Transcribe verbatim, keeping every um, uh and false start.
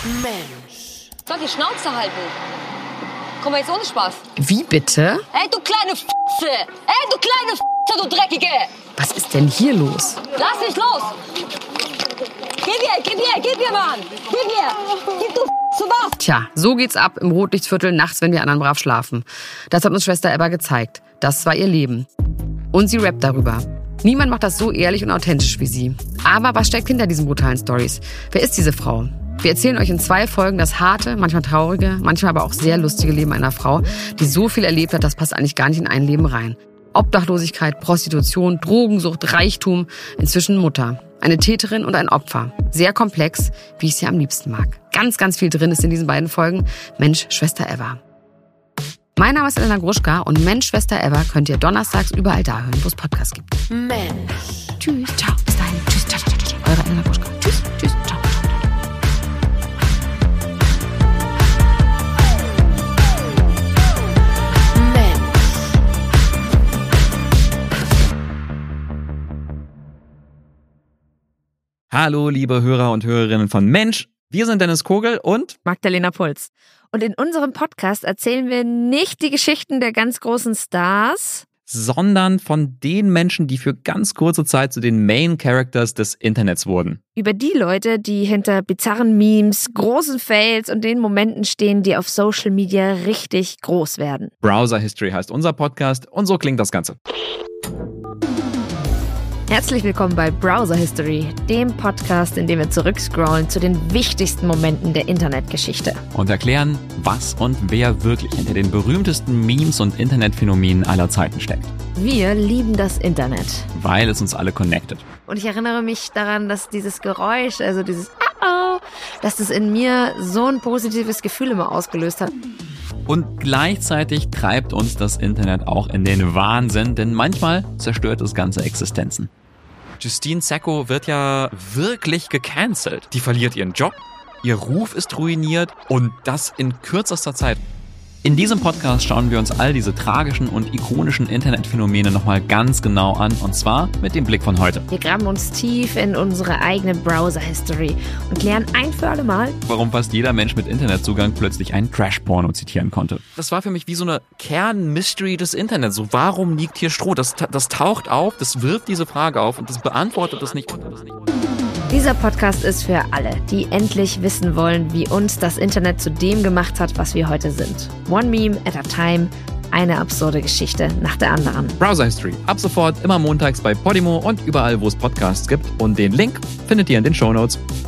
Mensch. Soll die Schnauze halten? Komm mal jetzt ohne Spaß. Wie bitte? Ey, du kleine F***e! Ey, du kleine F***e, du Dreckige! Was ist denn hier los? Lass mich los! Gib her, gib her, gib her, Mann! Gib her! Gib du F***, zu was? Tja, so geht's ab im Rotlichtviertel nachts, wenn wir anderen brav schlafen. Das hat uns Schwester Ebba gezeigt. Das war ihr Leben. Und sie rappt darüber. Niemand macht das so ehrlich und authentisch wie sie. Aber was steckt hinter diesen brutalen Storys? Wer ist diese Frau? Wir erzählen euch in zwei Folgen das harte, manchmal traurige, manchmal aber auch sehr lustige Leben einer Frau, die so viel erlebt hat, das passt eigentlich gar nicht in ein Leben rein. Obdachlosigkeit, Prostitution, Drogensucht, Reichtum, inzwischen Mutter. Eine Täterin und ein Opfer. Sehr komplex, wie ich sie am liebsten mag. Ganz, ganz viel drin ist in diesen beiden Folgen. Mensch, Schwester Eva. Mein Name ist Elena Gruschka und Mensch, Schwester Eva könnt ihr donnerstags überall da hören, wo es Podcasts gibt. Mensch. Tschüss, ciao, bis dahin. Tschüss, ciao, ciao, ciao. Eure Elena Gruschka. Tschüss, tschüss, ciao. Hallo, liebe Hörer und Hörerinnen von Mensch. Wir sind Dennis Kogel und Magdalena Puls. Und in unserem Podcast erzählen wir nicht die Geschichten der ganz großen Stars, sondern von den Menschen, die für ganz kurze Zeit zu den Main Characters des Internets wurden. über die Leute, die hinter bizarren Memes, großen Fails und den Momenten stehen, die auf Social Media richtig groß werden. Browser History heißt unser Podcast und so klingt das Ganze. Herzlich willkommen bei Browser History, dem Podcast, in dem wir zurückscrollen zu den wichtigsten Momenten der Internetgeschichte. Und erklären, was und wer wirklich hinter den berühmtesten Memes und Internetphänomenen aller Zeiten steckt. Wir lieben das Internet. Weil es uns alle connectet. Und ich erinnere mich daran, dass dieses Geräusch, also dieses Uh-oh, dass das in mir so ein positives Gefühl immer ausgelöst hat. Und gleichzeitig treibt uns das Internet auch in den Wahnsinn, denn manchmal zerstört es ganze Existenzen. Justine Sacco wird ja wirklich gecancelt. Die verliert ihren Job, ihr Ruf ist ruiniert und das in kürzester Zeit. In diesem Podcast schauen wir uns all diese tragischen und ikonischen Internetphänomene nochmal ganz genau an, und zwar mit dem Blick von heute. Wir graben uns tief in unsere eigene Browser-History und klären ein für alle Mal, warum fast jeder Mensch mit Internetzugang plötzlich einen Trash-Porno zitieren konnte. Das war für mich wie so eine Kern-Mystery des Internets. So, warum liegt hier Stroh? Das, das taucht auf, das wirft diese Frage auf und das beantwortet das nicht. Dieser Podcast ist für alle, die endlich wissen wollen, wie uns das Internet zu dem gemacht hat, was wir heute sind. One Meme at a time, eine absurde Geschichte nach der anderen. Browser History, ab sofort immer montags bei Podimo und überall, wo es Podcasts gibt. Und den Link findet ihr in den Shownotes.